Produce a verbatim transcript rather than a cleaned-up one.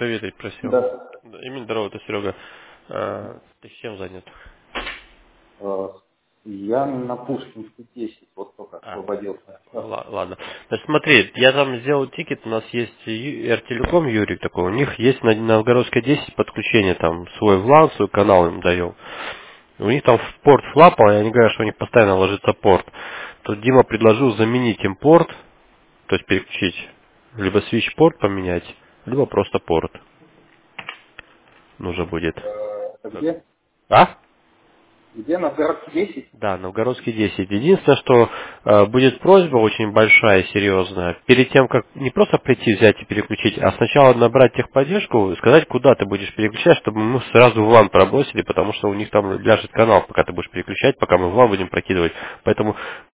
проверить просил. Да. Да, именно здорово, это Серега. А, ты с чем занят? Э, Я на Пушкинской десять, вот только А, освободился. Да. ла- ладно. Значит, смотри, я там сделал тикет, у нас есть Эр-Телеком, Юрик такой, у них есть на Новгородской десять подключение, там, свой влан, свой канал им даем. У них там в порт флапал, и они говорят, что у них постоянно ложится порт. Тут Дима предложил заменить им порт, то есть переключить, либо switch порт поменять, либо просто порт нужно будет. Э, Это где? А? Где? На город десять? Да, Новгородский десять. Единственное, что э, будет просьба очень большая и серьезная. Перед тем, как не просто прийти, взять и переключить, а сначала набрать техподдержку и сказать, куда ты будешь переключать, чтобы мы сразу в лан пробросили, потому что у них там ляжет канал, пока ты будешь переключать, пока мы в лан будем прокидывать. Поэтому